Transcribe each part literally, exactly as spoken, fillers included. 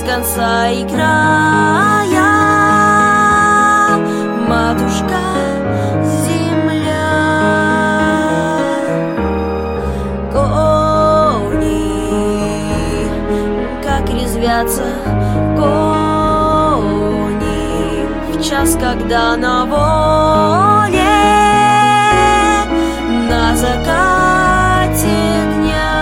конца и края. Матушка земля, кони, как резвятся кони в час, когда на воле, на закате дня.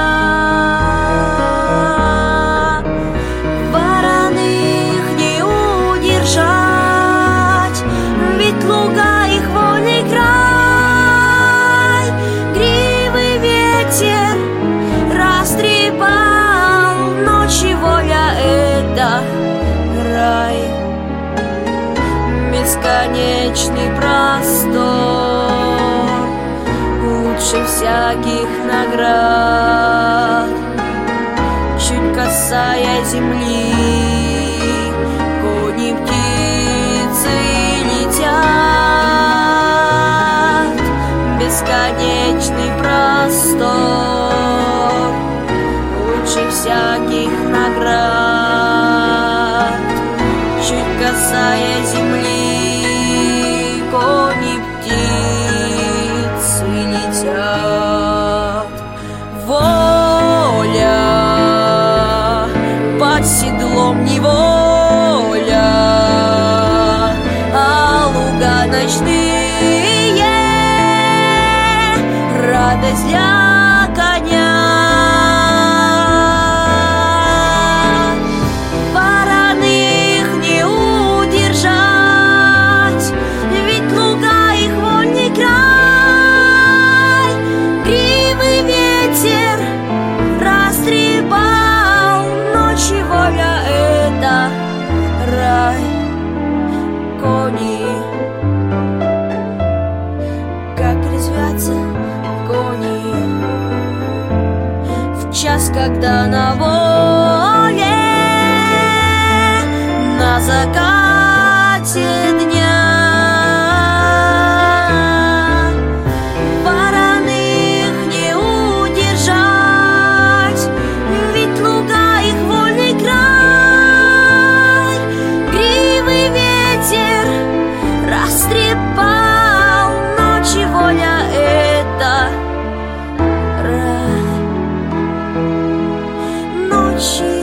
Вороных не удержать, ведь луга их вольный край. Гривый ветер растрепал, ночи воля — это рай. Бесконечный простор лучше всяких наград. Чуть касаясь земли, кони, птицы летят. Бесконечный простор лучше всяких наград. Чуть касаясь земли, кони, птицы летят. Воля под седлом неволя, а луга ночные — радость для коня. Вороных не удержать, ведь луга их вольный край. Гривый ветер растрепал, ночи воля — это рай. Кони, как резвятся кони в час, когда на воле, на закате дня. Вороных не удержать, ведь луга их вольный край. Гривый ветер растрепал, ночи воля — это рай. Ночи